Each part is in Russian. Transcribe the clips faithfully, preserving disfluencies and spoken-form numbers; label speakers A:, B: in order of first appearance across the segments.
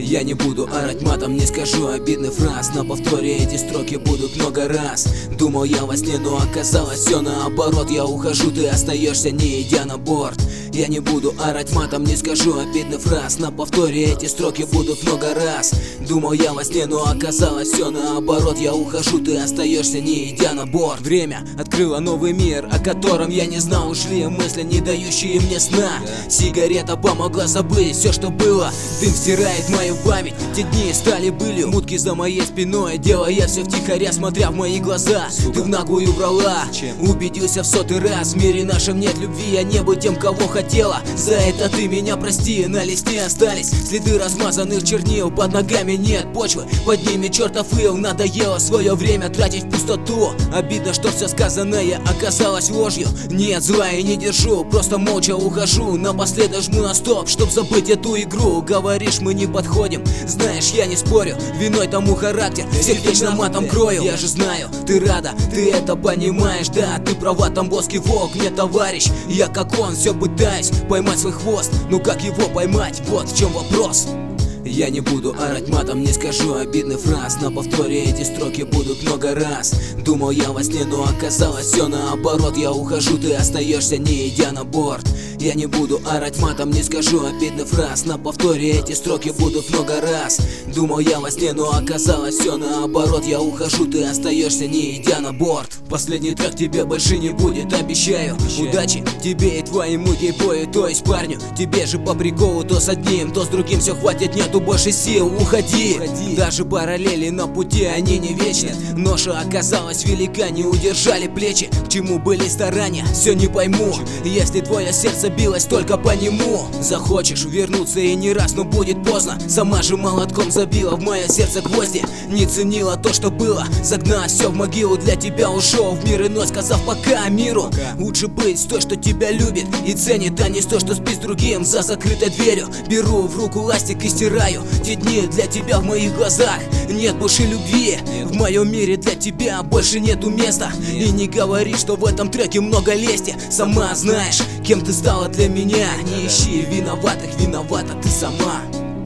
A: Я не буду орать матом, не скажу обидных фраз. На повторе эти строки будут много раз. Думал я во сне, но оказалось все наоборот. Я ухожу, ты остаешься, не идя на борт. Я не буду орать матом, не скажу обидных фраз. На повторе эти строки будут много раз. Думал я во сне, но оказалось все наоборот. Я ухожу, ты остаешься, не идя на борт. Время открыло новый мир, о котором я не знал. Ушли мысли, не дающие мне сна. Сигарета помогла забыть все, что было. Дым стирает мою память, те дни стали былью. Мутки за моей спиной, делая все втихаря, смотря в мои глаза. Ты в наглую врала, убедился в сотый раз. В мире нашем нет любви, я не был тем, кого хотела. За это ты меня прости, на листе остались следы размазанных чернил. Под ногами нет почвы, под ними чертов ил. Надоело свое время тратить в пустоту. Обидно, что все сказанное оказалось ложью. Нет, зла и не держу, просто молча ухожу. Напоследок жму на стоп, чтоб забыть эту игру. Говоришь, мы не подходим, знаешь, я не спорю. Виной тому характер, всех вечно матом крою. Я же знаю, ты рада, ты это понимаешь. Да, ты права, тамбовский волк не товарищ. Я как он, все пытаюсь поймать свой хвост. Ну как его поймать, вот в чем вопрос. Я не буду орать матом, не скажу обидных фраз. На повторе эти строки будут много раз. Думал я во сне, но оказалось все наоборот. Я ухожу, ты остаешься, не идя на борт. Я не буду орать матом, не скажу обидных фраз. На повторе эти строки будут много раз. Думал я во сне, но оказалось все наоборот. Я ухожу, ты остаешься, не идя на борт. Последний трек тебе больше не будет, обещаю. Удачи тебе и твоему гейбою, то есть парню. Тебе же по приколу, то с одним, то с другим все хватит, нету больше сил, уходи. уходи. Даже параллели на пути, они не вечны. Ноша оказалась велика, не удержали плечи. К чему были старания, все не пойму. Если твое сердце билось только по нему. Захочешь вернуться и не раз, но будет поздно. Сама же молотком забила в мое сердце гвозди. Не ценила то, что было, загнала все в могилу. Для тебя ушел в мир иной, сказав пока миру. Лучше быть с той, что тебя любит и ценит, а не с той, что спит с другим за закрытой дверью. Беру в руку ластик и стираю те дни для тебя в моих глазах. Нет больше любви в моем мире, для тебя больше нету места. И не говори, что в этом треке много лести. Сама знаешь, кем ты стала для меня. Не ищи виноватых, виновата ты сама.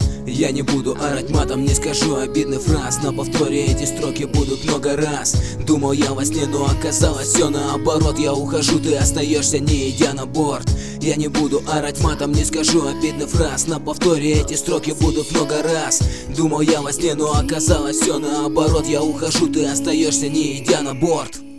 A: Я не буду орать матом, не скажу обидных фраз. На повторе эти строки будут много раз. Думал я во сне, но оказалось все наоборот. Я ухожу, ты остаешься, не идя на борт. Я не буду орать матом, не скажу обидных фраз. На повторе эти строки будут много раз. Думал я во сне, но оказалось все наоборот. Я ухожу, ты остаешься, не идя на борт.